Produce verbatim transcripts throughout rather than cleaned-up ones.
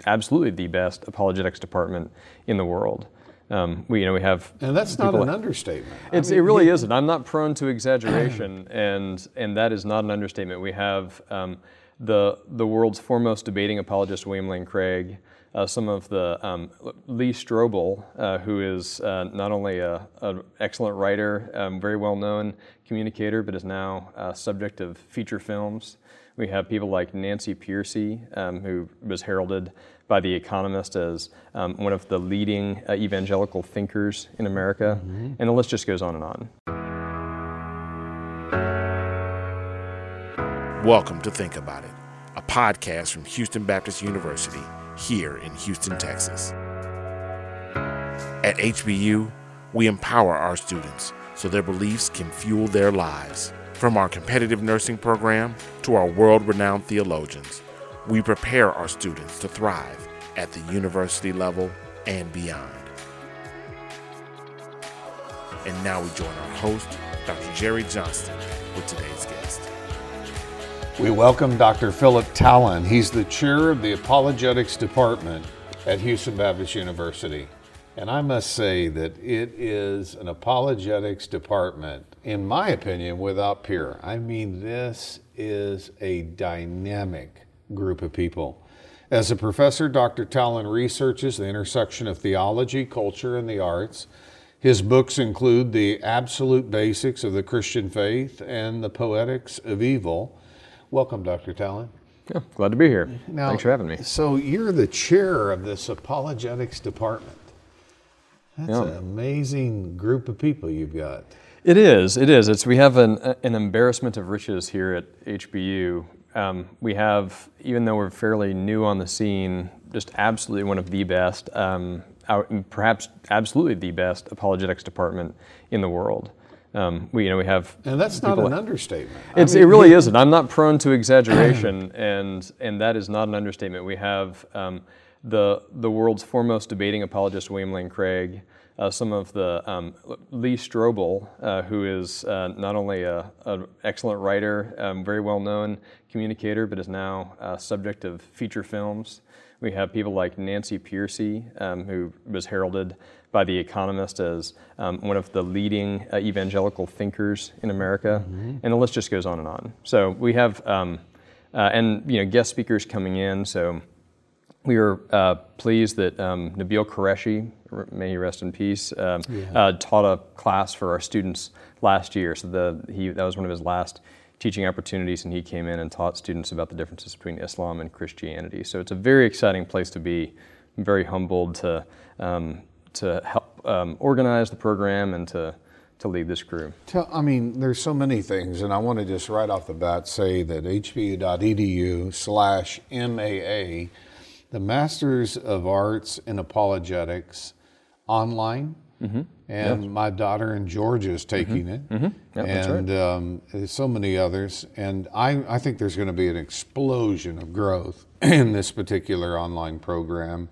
absolutely the best apologetics department in the world. Um, we, you know, we have, and that's not an understatement. It's, I mean, it really he, isn't. I'm not prone to exaggeration, and and that is not an understatement. We have um, the the world's foremost debating apologist, William Lane Craig, uh, some of the um, Lee Strobel, uh, who is uh, not only a, a excellent writer, um, very well known communicator, but is now uh, subject of feature films. We have people like Nancy Pearcey, um, who was heralded by The Economist as um, one of the leading uh, evangelical thinkers in America, mm-hmm. and the list just goes on and on. Welcome to Think About It, a podcast from Houston Baptist University here in Houston, Texas. At H B U, we empower our students so their beliefs can fuel their lives. From our competitive nursing program to our world-renowned theologians, we prepare our students to thrive at the university level and beyond. And now we join our host, Doctor Jerry Johnston, with today's guest. We welcome Doctor Philip Talon. He's the chair of the Apologetics Department at Houston Baptist University. And I must say that it is an apologetics department, in my opinion, without peer. I mean, this is a dynamic group of people. As a professor, Doctor Talon researches the intersection of theology, culture, and the arts. His books include The Absolute Basics of the Christian Faith and The Poetics of Evil. Welcome, Doctor Talon. Yeah, glad to be here. Now, thanks for having me. So you're the chair of this apologetics department. That's yeah. an amazing group of people you've got. It is, it is. It's, we have an, an embarrassment of riches here at H B U. Um, we have, even though we're fairly new on the scene, just absolutely one of the best, um, our, perhaps absolutely the best apologetics department in the world. Um, we, you know, we have, and that's not an like, understatement. It's, I mean, it really isn't. I'm not prone to exaggeration, and and that is not an understatement. We have um, the the world's foremost debating apologist, William Lane Craig, uh, some of the um, Lee Strobel, uh, who is uh, not only a, a excellent writer, um, very well known communicator, but is now uh, subject of feature films. We have people like Nancy Pearcey, um, who was heralded by The Economist as um, one of the leading uh, evangelical thinkers in America, mm-hmm. and the list just goes on and on. So we have, um, uh, and you know, guest speakers coming in. So we are uh, pleased that um, Nabil Qureshi, may he rest in peace, um, yeah. uh, taught a class for our students last year. So the he that was one of his last teaching opportunities, and he came in and taught students about the differences between Islam and Christianity. So it's a very exciting place to be. I'm very humbled to um, to help um, organize the program and to to lead this crew. Tell, I mean, there's so many things, and I want to just right off the bat say that H B U dot E D U slash M A A, the Masters of Arts in Apologetics, online. Mm-hmm. And yes. my daughter in Georgia is taking mm-hmm. it, mm-hmm. yep, and right. um, there's so many others. And I, I think there's going to be an explosion of growth in this particular online program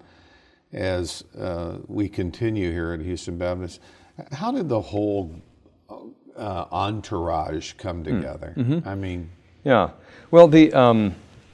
as uh, we continue here at Houston Baptist. How did the whole uh, entourage come together? Mm-hmm. I mean, yeah. Well, the um,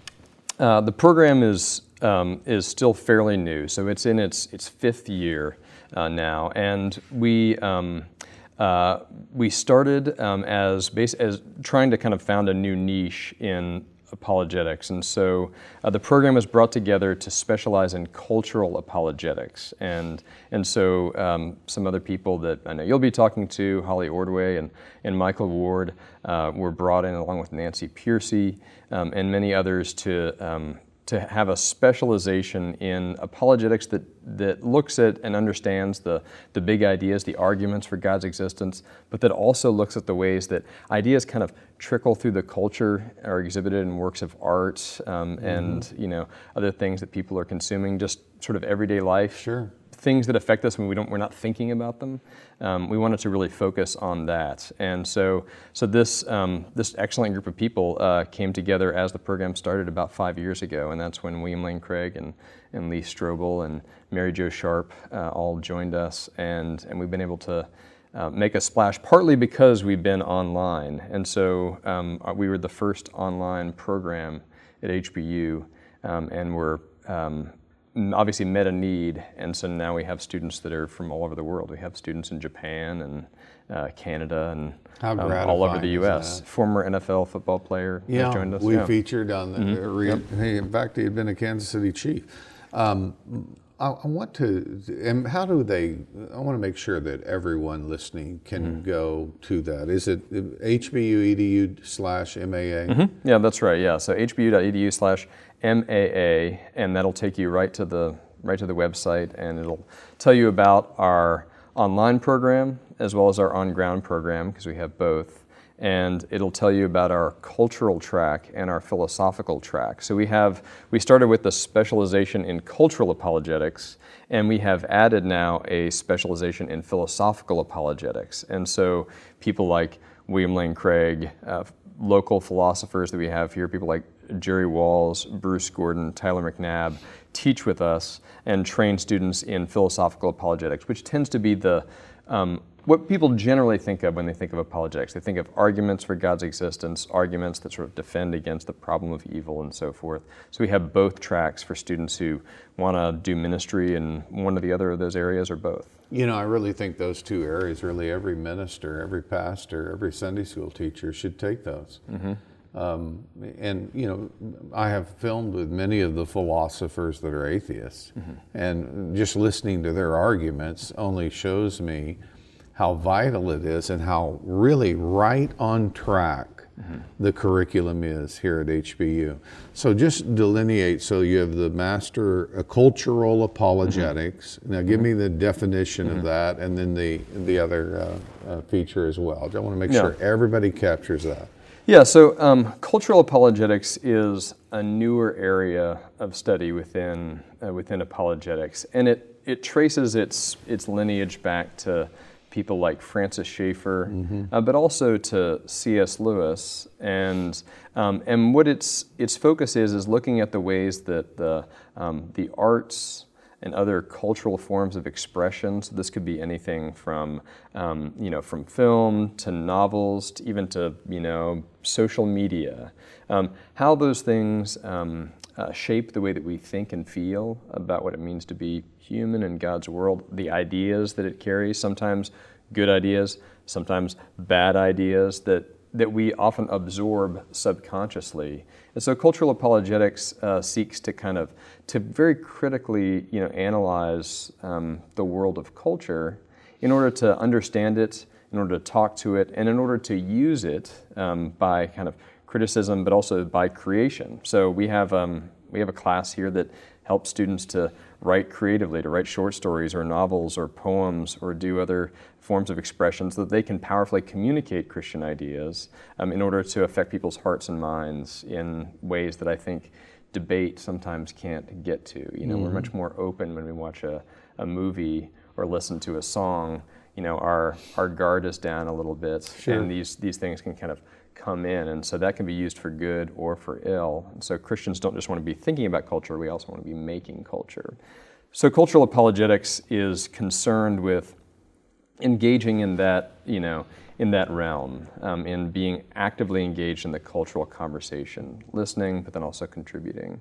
uh, the program is um, is still fairly new, so it's in its its fifth year. Uh, now, and we um, uh, we started um, as base, as trying to kind of found a new niche in apologetics, and so uh, the program was brought together to specialize in cultural apologetics, and and so um, some other people that I know you'll be talking to, Holly Ordway and and Michael Ward, uh, were brought in along with Nancy Pearcey um, and many others to. Um, to have a specialization in apologetics that, that looks at and understands the, the big ideas, the arguments for God's existence, but that also looks at the ways that ideas kind of trickle through the culture, are exhibited in works of art, um, mm-hmm. and you know other things that people are consuming, just sort of everyday life. Sure. Things that affect us when we don't, we're not thinking about them. Um, we wanted to really focus on that, and so so this um, this excellent group of people uh, came together as the program started about five years ago, and that's when William Lane Craig and, and Lee Strobel and Mary Jo Sharp uh, all joined us, and and we've been able to uh, make a splash, partly because we've been online, and so um, we were the first online program at H B U, um, and we're um, obviously met a need, and so now we have students that are from all over the world. We have students in Japan and uh, Canada and How um, all over the gratifying U S. is that? Former N F L football player has Yeah, joined us. we yeah. featured on the. Mm-hmm. Re- Yep. hey, in fact, he had been a Kansas City Chief. Um, I, I want to, and how do they? I want to make sure that everyone listening can Mm-hmm. go to that. Is it H B U E D U slash M A A? Mm-hmm. Yeah, that's right. Yeah, so H B U dot E D U slash M A A, and that'll take you right to the right to the website, and it'll tell you about our online program as well as our on-ground program, because we have both. And it'll tell you about our cultural track and our philosophical track. So we have, we started with the specialization in cultural apologetics, and we have added now a specialization in philosophical apologetics. And so people like William Lane Craig, uh, local philosophers that we have here, people like Jerry Walls, Bruce Gordon, Tyler McNabb, teach with us and train students in philosophical apologetics, which tends to be the um, what people generally think of when they think of apologetics. They think of arguments for God's existence, arguments that sort of defend against the problem of evil and so forth. So we have both tracks for students who want to do ministry in one or the other of those areas or both. You know, I really think those two areas, really every minister, every pastor, every Sunday school teacher should take those. Mm-hmm. Um, and, you know, I have filmed with many of the philosophers that are atheists, mm-hmm. and just listening to their arguments only shows me how vital it is and how really right on track mm-hmm. the curriculum is here at H B U. So just delineate, so you have the Master of Cultural Apologetics. Mm-hmm. Now give mm-hmm. me the definition mm-hmm. of that, and then the, the other uh, uh, feature as well. I want to make yeah. sure everybody captures that. Yeah, so um, cultural apologetics is a newer area of study within uh, within apologetics, and it, it traces its its lineage back to people like Francis Schaeffer, mm-hmm. uh, but also to C S Lewis, and um, and what its its focus is is looking at the ways that the um, the arts and other cultural forms of expression. So this could be anything from, um, you know, from film to novels to even to, you know, social media. Um, how those things um, uh, shape the way that we think and feel about what it means to be human in God's world, the ideas that it carries, sometimes good ideas, sometimes bad ideas that that we often absorb subconsciously. And so cultural apologetics uh, seeks to kind of, to very critically, you know, analyze um, the world of culture in order to understand it, in order to talk to it, and in order to use it um, by kind of criticism, but also by creation. So we have um, we have a class here that helps students to write creatively, to write short stories or novels or poems or do other forms of expression so that they can powerfully communicate Christian ideas um, in order to affect people's hearts and minds in ways that I think debate sometimes can't get to. You know, mm-hmm. we're much more open when we watch a, a movie or listen to a song. You know, our our guard is down a little bit, sure. and these these things can kind of come in, and so that can be used for good or for ill. And so Christians don't just want to be thinking about culture, we also want to be making culture. So cultural apologetics is concerned with engaging in that, you know, in that realm, um, in being actively engaged in the cultural conversation, listening, but then also contributing.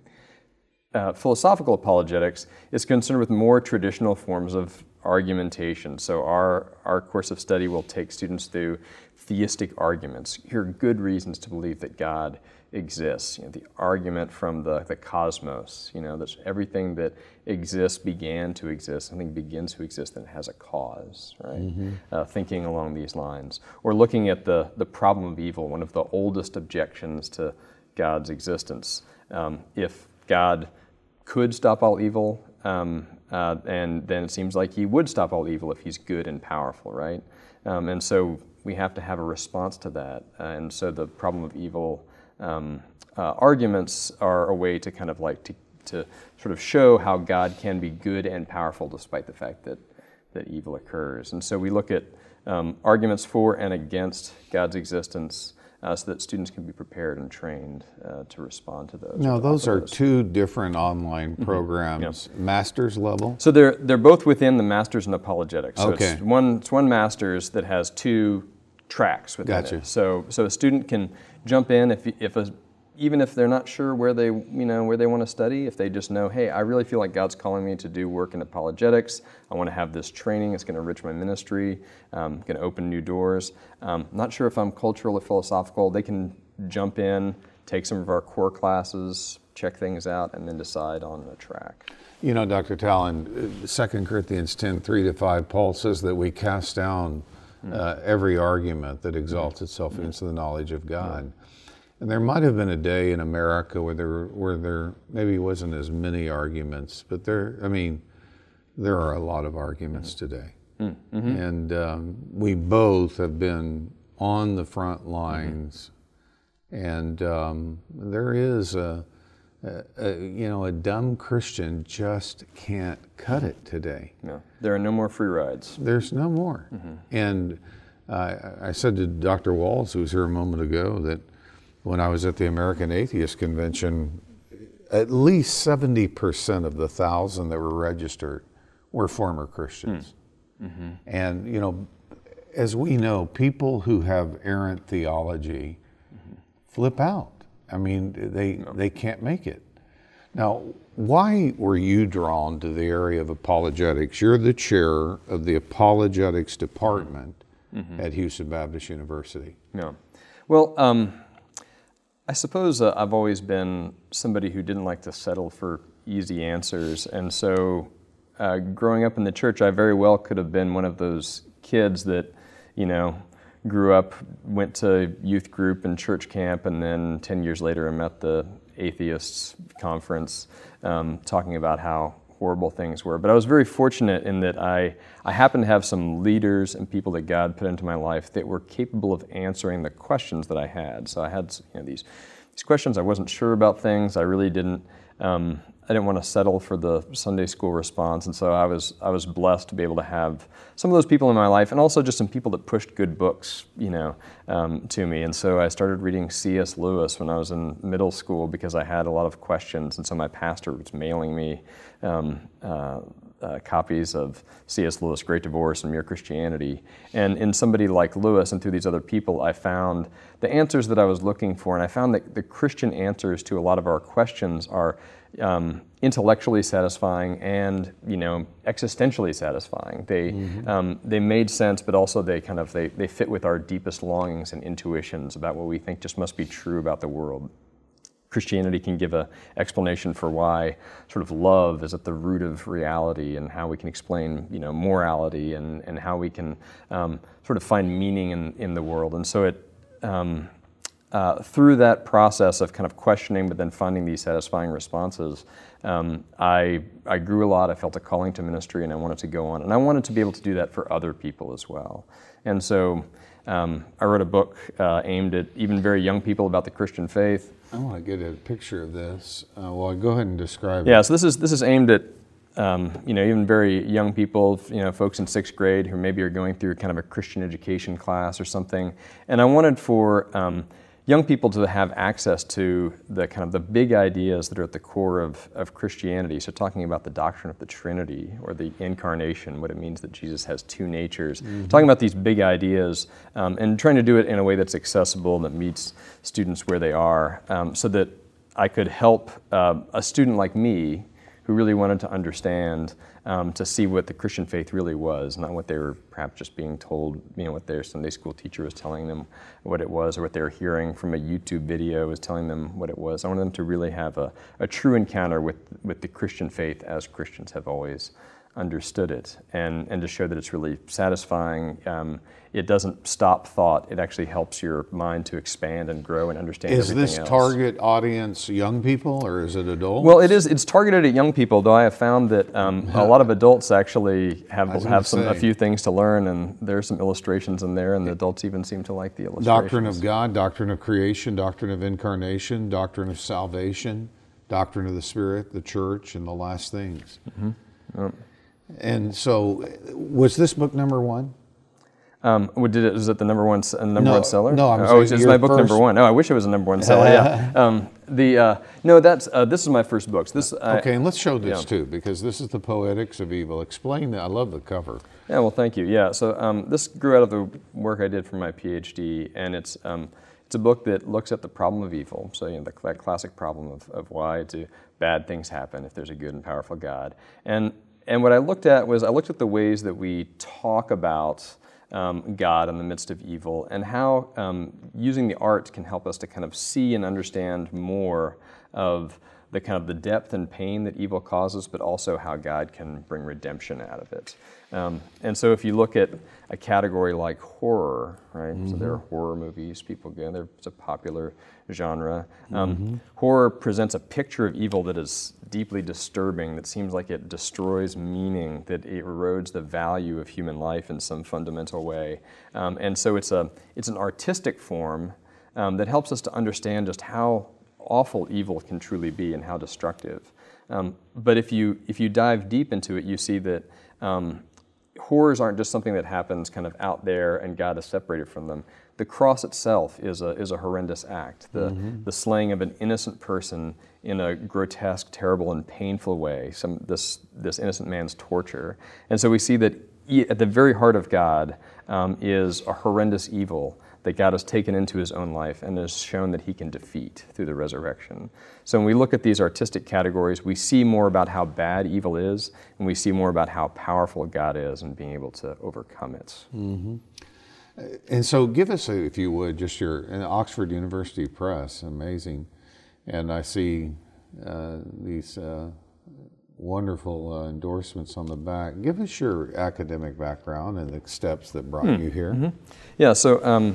Uh, philosophical apologetics is concerned with more traditional forms of argumentation. So our, our course of study will take students through theistic arguments. Here are good reasons to believe that God exists. You know, the argument from the, the cosmos, you know, that everything that exists began to exist, something begins to exist and has a cause, right? Mm-hmm. Uh, thinking along these lines. Or looking at the, the problem of evil, one of the oldest objections to God's existence. Um, if God could stop all evil, um, uh, and then it seems like he would stop all evil if he's good and powerful, right? Um, and so we have to have a response to that. Uh, and so the problem of evil um, uh, arguments are a way to kind of like to, to sort of show how God can be good and powerful despite the fact that, that evil occurs. And so we look at um, arguments for and against God's existence, Uh, so that students can be prepared and trained uh, to respond to those. Now, those are those. two different online programs, mm-hmm. yep. master's level? So they're they're both within the Masters in Apologetics. So okay. it's one it's one master's that has two tracks within gotcha. it. So so a student can jump in if if a even if they're not sure where they, you know, where they want to study, if they just know, hey, I really feel like God's calling me to do work in apologetics. I want to have this training. It's going to enrich my ministry. Um, going to open new doors. Um, not sure if I'm cultural or philosophical. They can jump in, take some of our core classes, check things out, and then decide on a track. You know, Doctor Talon, Second Corinthians ten, three to five, Paul says that we cast down uh, every argument that exalts itself against the knowledge of God. And there might have been a day in America where there where there maybe wasn't as many arguments, but there, I mean, there are a lot of arguments today. Mm-hmm. And um, we both have been on the front lines, mm-hmm. and um, there is a, a, a, you know, a dumb Christian just can't cut it today. No, there are no more free rides. There's no more. Mm-hmm. And uh, I said to Doctor Walls, who was here a moment ago, that when I was at the American Atheist Convention, at least seventy percent of the thousand that were registered were former Christians. Mm. Mm-hmm. And, you know, as we know, people who have errant theology mm-hmm. flip out. I mean, they, no. they can't make it. Now, why were you drawn to the area of apologetics? You're the chair of the apologetics department mm-hmm. at Houston Baptist University. Yeah. Well, um, I suppose uh, I've always been somebody who didn't like to settle for easy answers, and so uh, growing up in the church, I very well could have been one of those kids that, you know, grew up, went to youth group and church camp, and then ten years later I'm at the atheists conference um, talking about how horrible things were. But I was very fortunate in that I, I happened to have some leaders and people that God put into my life that were capable of answering the questions that I had. So I had, you know, these these questions. I wasn't sure about things. I really didn't. Um, I didn't want to settle for the Sunday school response, and so I was I was blessed to be able to have some of those people in my life, and also just some people that pushed good books, you know, um, to me. And so I started reading C S Lewis when I was in middle school because I had a lot of questions, and so my pastor was mailing me um, uh, uh, copies of C S Lewis' Great Divorce and Mere Christianity. And in somebody like Lewis and through these other people, I found the answers that I was looking for, and I found that the Christian answers to a lot of our questions are Um, intellectually satisfying and, you know, existentially satisfying. They mm-hmm. um, they made sense, but also they kind of they, they fit with our deepest longings and intuitions about what we think just must be true about the world. Christianity can give a explanation for why sort of love is at the root of reality, and how we can explain, you know, morality, and, and how we can um, sort of find meaning in, in the world. And so it um, Uh, through that process of kind of questioning, but then finding these satisfying responses, um, I I grew a lot. I felt a calling to ministry, and I wanted to go on. And I wanted to be able to do that for other people as well. And so um, I wrote a book uh, aimed at even very young people about the Christian faith. I want to get a picture of this. Uh, well, go ahead and describe yeah, it. so this is this is aimed at um, you know, even very young people, you know, folks in sixth grade who maybe are going through kind of a Christian education class or something. And I wanted for um, young people to have access to the kind of the big ideas that are at the core of, of Christianity. So talking about the doctrine of the Trinity or the incarnation, what it means that Jesus has two natures. Mm-hmm. Talking about these big ideas um, and trying to do it in a way that's accessible, that meets students where they are, um, so that I could help uh, a student like me who really wanted to understand, um, to see what the Christian faith really was, not what they were perhaps just being told, you know, what their Sunday school teacher was telling them what it was, or what they were hearing from a YouTube video was telling them what it was. I wanted them to really have a, a true encounter with, with the Christian faith as Christians have always understood it, and, and to show that it's really satisfying. Um, it doesn't stop thought. It actually helps your mind to expand and grow and understand Is everything this else. target audience young people, or is it adults? Well, it is. It's targeted at young people, though I have found that um, a lot of adults actually have have some a few things to learn, and there are some illustrations in there, and the adults even seem to like the illustrations. Doctrine of God, doctrine of creation, doctrine of incarnation, doctrine of salvation, doctrine of the Spirit, the church, and the last things. Mm-hmm. Yep. And so, was this book number one? Um, did it, was it the number one uh, number no, one seller? No, I'm oh, saying it's your my book first... number one. Oh, I wish it was a number one seller. Yeah. Um, the uh, no, that's uh, this is my first book. So this okay, I, and let's show this yeah. too, because this is the Poetics of Evil. Explain that. I love the cover. Yeah, well, thank you. Yeah, so um, this grew out of the work I did for my PhD, and it's um, it's a book that looks at the problem of evil. So you know, the, that classic problem of, of why do bad things happen if there's a good and powerful God. And and what I looked at was I looked at the ways that we talk about um, God in the midst of evil, and how um, using the arts can help us to kind of see and understand more of the kind of the depth and pain that evil causes, but also how God can bring redemption out of it. Um, and so if you look at a category like horror, right? Mm-hmm. So there are horror movies, people go, there, it's a popular genre. Um, mm-hmm. Horror presents a picture of evil that is deeply disturbing, that seems like it destroys meaning, that it erodes the value of human life in some fundamental way. Um, and so it's a it's an artistic form um, that helps us to understand just how awful evil can truly be and how destructive. Um, but if you if you dive deep into it, you see that um, horrors aren't just something that happens kind of out there and God is separated from them. The cross itself is a is a horrendous act. The mm-hmm. the slaying of an innocent person in a grotesque, terrible, and painful way. Some this this innocent man's torture. And so we see that at the very heart of God um, is a horrendous evil that God has taken into his own life and has shown that he can defeat through the resurrection. So when we look at these artistic categories, we see more about how bad evil is, and we see more about how powerful God is in being able to overcome it. Mm-hmm. And so give us, a, if you would, just your, in Oxford University Press, amazing. And I see uh, these uh, wonderful uh, endorsements on the back. Give us your academic background and the steps that brought hmm. you here. Mm-hmm. Yeah, so um,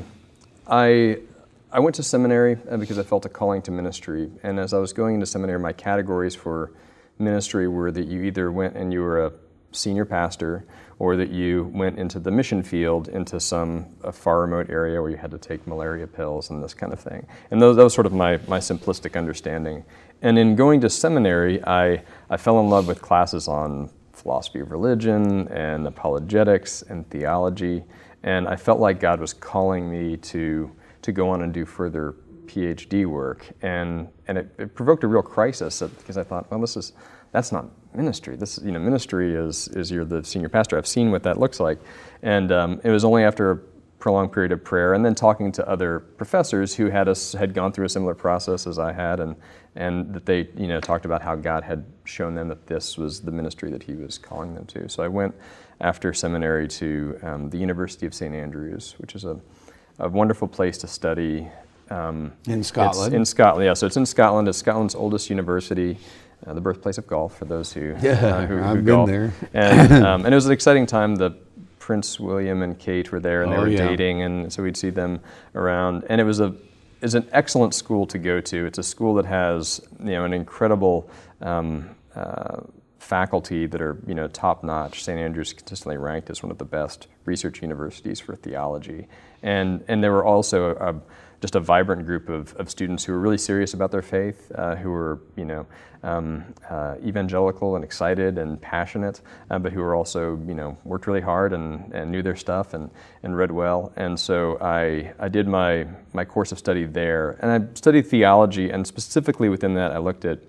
I I went to seminary because I felt a calling to ministry. And as I was going into seminary, my categories for ministry were that you either went and you were a senior pastor, or that you went into the mission field, into some a far remote area where you had to take malaria pills and this kind of thing. And those, that was sort of my, my simplistic understanding. And in going to seminary, I, I fell in love with classes on philosophy of religion and apologetics and theology. And I felt like God was calling me to, to go on and do further PhD work. And, and it, it provoked a real crisis because I thought, well, this is, that's not ministry. This, you know, ministry is is you're the senior pastor. I've seen what that looks like, and um, it was only after a prolonged period of prayer and then talking to other professors who had us had gone through a similar process as I had, and and that they you know talked about how God had shown them that this was the ministry that He was calling them to. So I went after seminary to um, the University of Saint Andrews, which is a a wonderful place to study. Um, in Scotland. In Scotland, yeah. So it's in Scotland. It's Scotland's oldest university. Uh, the birthplace of golf, for those who yeah, uh, who, who I've golf. been there. And, um, and it was an exciting time. The Prince William and Kate were there, and they oh, were yeah. dating, and so we'd see them around. And it was a is an excellent school to go to. It's a school that has you know an incredible um, uh, faculty that are you know top notch. Saint Andrews consistently ranked as one of the best research universities for theology, and and there were also a, just a vibrant group of, of students who were really serious about their faith, uh, who were, you know, um, uh, evangelical and excited and passionate, uh, but who were also, you know, worked really hard and, and knew their stuff and, and read well. And so I I did my my course of study there, and I studied theology, and specifically within that I looked at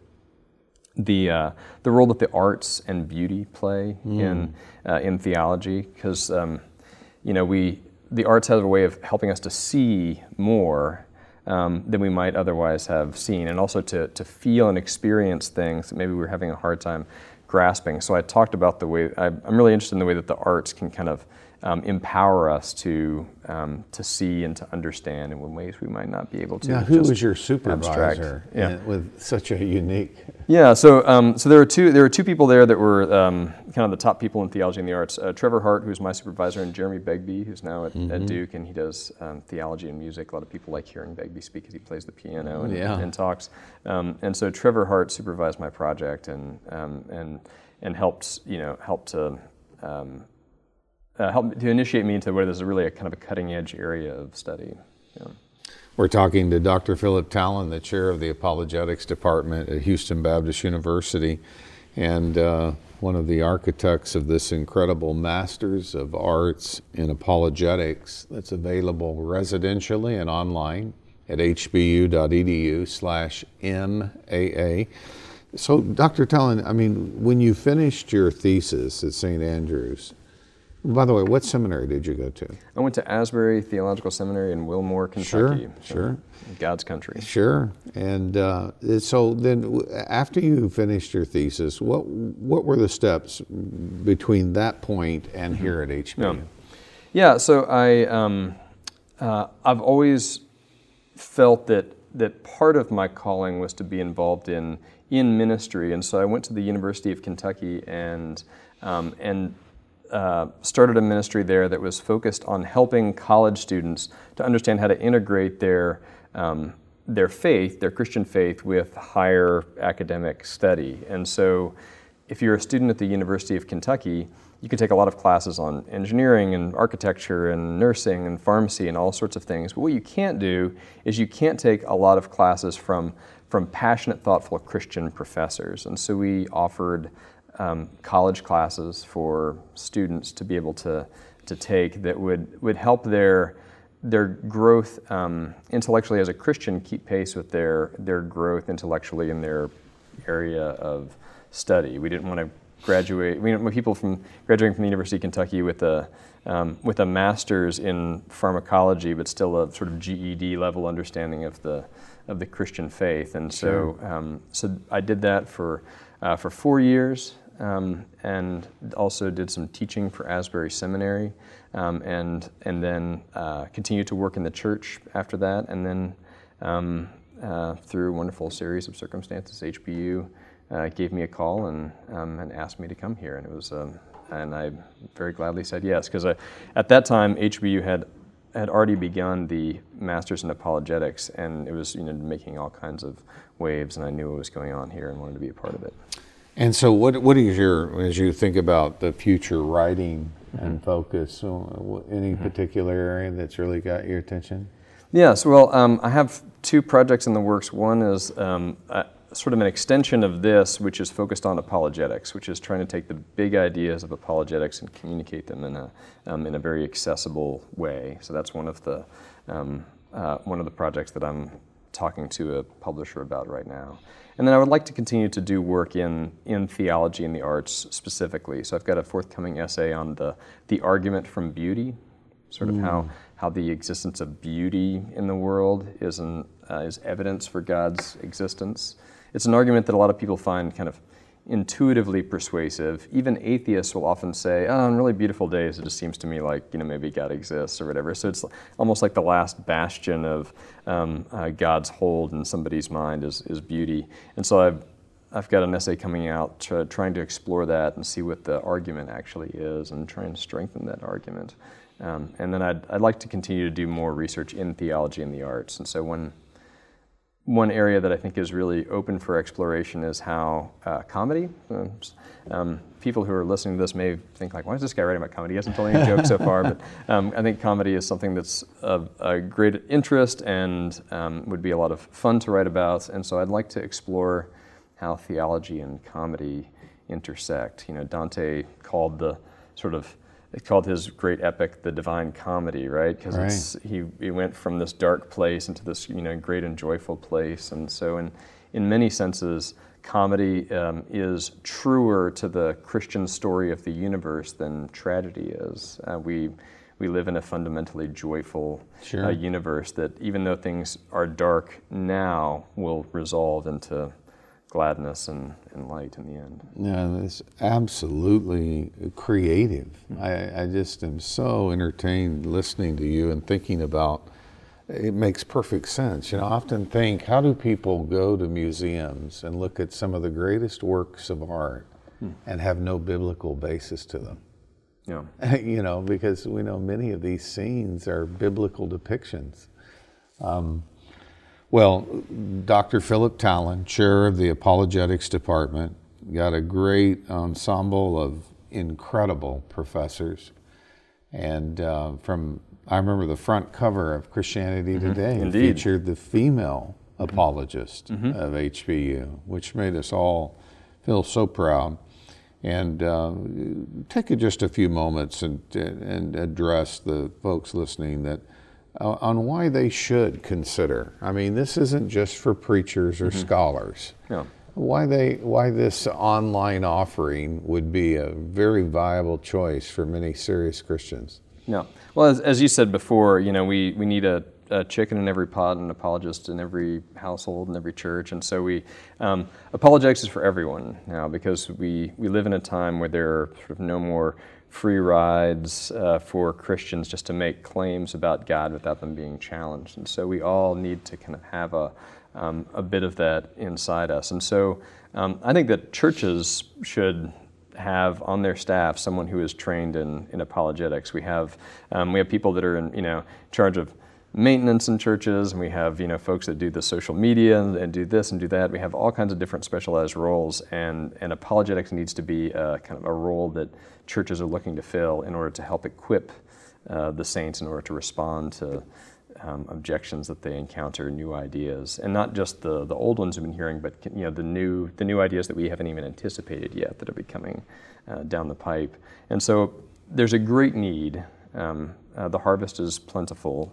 the uh, the role that the arts and beauty play mm. in uh, in theology, because um, you know we. The arts have a way of helping us to see more um, than we might otherwise have seen, and also to, to feel and experience things that maybe we were having a hard time grasping. So I talked about the way, I, I'm really interested in the way that the arts can kind of um, empower us to um, to see and to understand in ways we might not be able to. Now, who was your supervisor yeah. in, with such a unique... Yeah, so um, so there were two there were two people there that were um, kind of the top people in theology and the arts. Uh, Trevor Hart, who's my supervisor, and Jeremy Begbie, who's now at, mm-hmm. at Duke, and he does um, theology and music. A lot of people like hearing Begbie speak because he plays the piano and, yeah. and talks. Um, and so Trevor Hart supervised my project and um, and and helped you know helped to um, uh, help to initiate me into where this is really a kind of a cutting edge area of study. Yeah. We're talking to Doctor Philip Talon, the chair of the Apologetics Department at Houston Baptist University, and uh, one of the architects of this incredible Masters of Arts in Apologetics that's available residentially and online at hbu.edu slash MAA. So, Doctor Talon, I mean, when you finished your thesis at Saint Andrews, By the way, what seminary did you go to? I went to Asbury Theological Seminary in Wilmore, Kentucky. Sure, sure. God's country. Sure. And uh, so then after you finished your thesis, what what were the steps between that point and mm-hmm. here at H B U? Yeah, yeah so I, um, uh, I've always felt that that part of my calling was to be involved in in ministry, and so I went to the University of Kentucky and um, and uh, started a ministry there that was focused on helping college students to understand how to integrate their um, their faith, their Christian faith, with higher academic study. And so, if you're a student at the University of Kentucky, you can take a lot of classes on engineering and architecture and nursing and pharmacy and all sorts of things. But what you can't do is you can't take a lot of classes from, from passionate, thoughtful Christian professors. And so we offered um, college classes for students to be able to, to take that would, would help their, their growth um, intellectually as a Christian keep pace with their, their growth intellectually in their area of study. We didn't want to graduate. We know people from graduating from the University of Kentucky with a um, with a master's in pharmacology, but still a sort of G E D level understanding of the of the Christian faith. And so, sure. um, so I did that for uh, for four years, um, and also did some teaching for Asbury Seminary, um, and and then uh, continued to work in the church after that, and then um, uh, through a wonderful series of circumstances, H B U Uh, gave me a call and um, and asked me to come here, and it was um, and I very gladly said yes, because at that time H B U had had already begun the Masters in Apologetics, and it was you know making all kinds of waves, and I knew what was going on here and wanted to be a part of it. And so, what what is your as you think about the future writing mm-hmm. and focus? So, any mm-hmm. particular area that's really got your attention? Yes. Well, um, I have two projects in the works. One is um, I, sort of an extension of this, which is focused on apologetics, which is trying to take the big ideas of apologetics and communicate them in a um, in a very accessible way. So that's one of the um, uh, one of the projects that I'm talking to a publisher about right now. And then I would like to continue to do work in in theology and the arts specifically. So I've got a forthcoming essay on the the argument from beauty, sort of mm. how how the existence of beauty in the world is an uh, is evidence for God's existence. It's an argument that a lot of people find kind of intuitively persuasive. Even atheists will often say, oh, on really beautiful days, it just seems to me like, you know, maybe God exists or whatever. So it's almost like the last bastion of um, uh, God's hold in somebody's mind is, is beauty. And so I've, I've got an essay coming out to, trying to explore that and see what the argument actually is and try and strengthen that argument. Um, and then I'd, I'd like to continue to do more research in theology and the arts. And so one One area that I think is really open for exploration is how uh, comedy, um, um, people who are listening to this may think like, why is this guy writing about comedy? He hasn't told any jokes so far, but um, I think comedy is something that's of a great interest and um, would be a lot of fun to write about. And so I'd like to explore how theology and comedy intersect. You know, Dante called the sort of It called his great epic the Divine Comedy, right? Because right. it's he, he went from this dark place into this you know great and joyful place, and so in in many senses, comedy um, is truer to the Christian story of the universe than tragedy is. Uh, we we live in a fundamentally joyful sure. uh, universe that, even though things are dark now, will resolve into gladness and, and light in the end. Yeah, that's absolutely creative. Mm-hmm. I, I just am so entertained listening to you and thinking about, it makes perfect sense. You know, I often think, how do people go to museums and look at some of the greatest works of art mm. and have no biblical basis to them? Yeah. You know, because we know many of these scenes are biblical depictions. Um, Well, Doctor Philip Talon, chair of the apologetics department, got a great ensemble of incredible professors. And uh, from, I remember the front cover of Christianity mm-hmm. Today Indeed. featured the female apologist mm-hmm. of H B U, which made us all feel so proud. And uh, take just a few moments and, and address the folks listening that Uh, on why they should consider. I mean, this isn't just for preachers or mm-hmm. scholars. Yeah. why they why this online offering would be a very viable choice for many serious Christians. No. Well, as, as you said before, you know, we, we need a, a chicken in every pot and an apologist in every household and every church. And so we, um, apologetics is for everyone now, because we, we live in a time where there are sort of no more free rides uh, for Christians just to make claims about God without them being challenged. And so we all need to kind of have a, um, a bit of that inside us. And so um, I think that churches should have on their staff someone who is trained in, in apologetics. We have um, we have people that are in you know in charge of maintenance in churches, and we have you know folks that do the social media and, and do this and do that. We have all kinds of different specialized roles, and, and apologetics needs to be a, kind of a role that churches are looking to fill in order to help equip uh, the saints in order to respond to Um, objections that they encounter, new ideas, and not just the the old ones we've been hearing, but you know the new the new ideas that we haven't even anticipated yet that are becoming uh, down the pipe. And so there's a great need. Um, uh, the harvest is plentiful,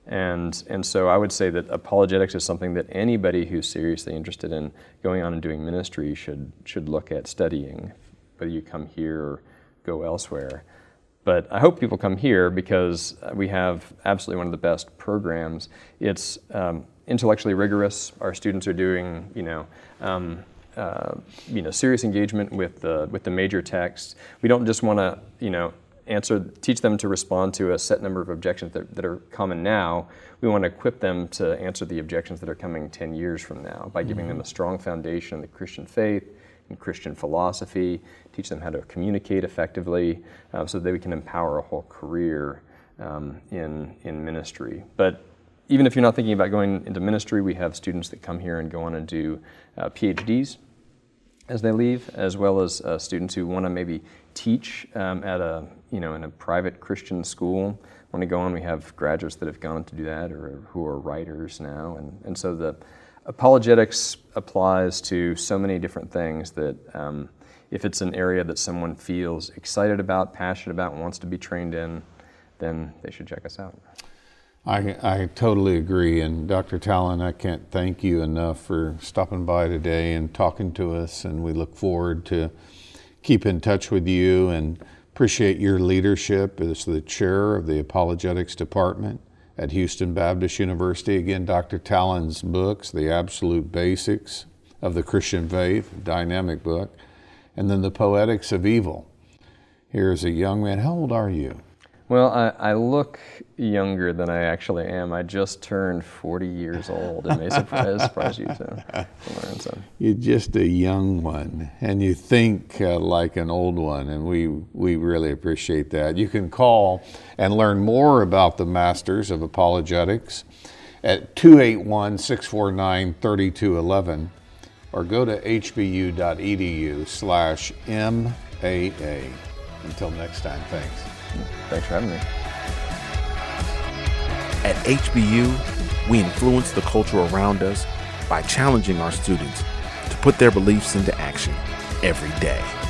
and and so I would say that apologetics is something that anybody who's seriously interested in going on and doing ministry should should look at studying, whether you come here or go elsewhere. But I hope people come here because we have absolutely one of the best programs. It's um, intellectually rigorous. Our students are doing, you know, um, uh, you know, serious engagement with the with the major texts. We don't just want to, you know, answer, teach them to respond to a set number of objections that, that are common now. We want to equip them to answer the objections that are coming ten years from now by giving mm-hmm. them a strong foundation in the Christian faith and Christian philosophy, teach them how to communicate effectively uh, so that we can empower a whole career um, in, in ministry. But even if you're not thinking about going into ministry, we have students that come here and go on and do uh, P H Ds as they leave, as well as uh, students who want to maybe teach um, at a, you know, in a private Christian school. Want to go on, we have graduates that have gone on to do that or who are writers now. And, and so the apologetics applies to so many different things that um, if it's an area that someone feels excited about, passionate about, and wants to be trained in, then they should check us out. I, I totally agree. And Doctor Tallon, I can't thank you enough for stopping by today and talking to us. And we look forward to keep in touch with you and appreciate your leadership as the chair of the apologetics department at Houston Baptist University. Again, Doctor Tallon's books, The Absolute Basics of the Christian Faith, a dynamic book, and then The Poetics of Evil. Here's a young man. How old are you? Well, I, I look younger than I actually am. I just turned forty years old. It may surprise, surprise you to, to learn some. You're just a young one, and you think uh, like an old one, and we, we really appreciate that. You can call and learn more about the Masters of Apologetics at two eight one, six four nine, three two one one or go to h b u dot e d u slash M A A. Until next time, thanks. Thanks for having me. At H B U, we influence the culture around us by challenging our students to put their beliefs into action every day.